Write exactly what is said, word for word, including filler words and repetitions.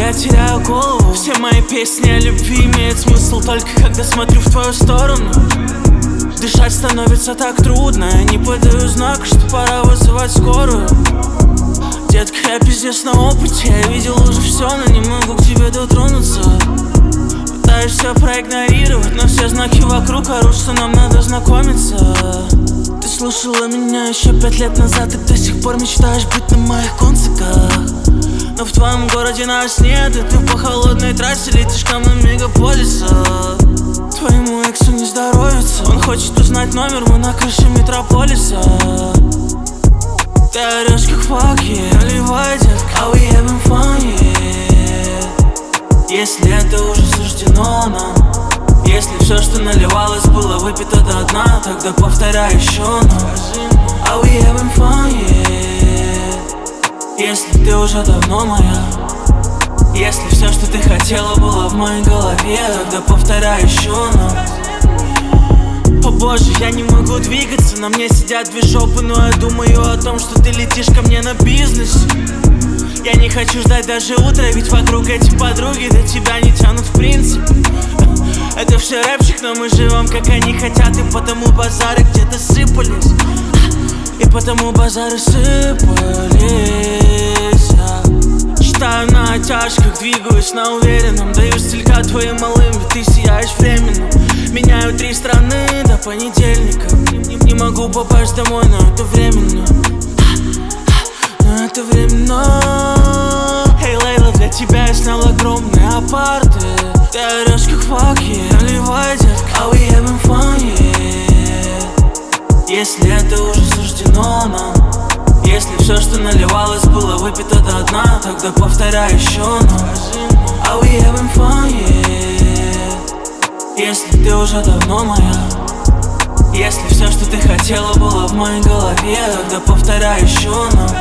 я теряю голову. Все мои песни о любви имеют смысл только когда смотрю в твою сторону. Дышать становится так трудно, я не подаю знак, что пора вызывать скорую. Детка, я пиздец на опыте, я видел уже все, но не могу к тебе дотронуться. Пытаюсь все проигнорировать, но все знаки вокруг орут, что нам надо знакомиться. Ты слушала меня еще пять лет назад и до сих пор мечтаешь быть на моих концертах. Но в твоем городе нас нет, и ты по холодной трассе летишь ко мне мегаполиса. Твоему эксу не здоровится, он хочет узнать номер, мы на крыше метрополиса. Ты орешь как fuck, yeah, наливай, детка, are we having fun, yeah. Если это уже суждено нам, если все, что наливалось, было выпито до дна, тогда повторяй еще нам, are we having fun, yeah. Если ты уже давно моя, если все, что ты хотела, было в моей голове, тогда повторяй еще нам. О боже, я не могу двигаться, на мне сидят две жопы, но я думаю о том, что ты летишь ко мне на бизнес. Я не хочу ждать даже утра, ведь вокруг эти подруги до тебя не тянут в принципе. Это все рэпчик, но мы живем как они хотят, и потому базары где-то сыпались. И потому базары сыпались. Читаю на оттяжках, двигаюсь на уверенном, даю стилька твоим малым, ведь ты сияешь временно. Меняю три страны до понедельника. Не, не могу попасть домой, но это временно. Но это временно. Эй, Лейла, для тебя я снял огромные апарты. Ты орешь как fuck, yeah, наливай, детка, are we having fun, yeah. Если это уже суждено нам, если все, что наливалось, было выпито до дна, тогда повторяй еще нам, are we having fun, yeah. Если ты уже давно моя, если все, что ты хотела, было в моей голове, тогда повторяй еще нам.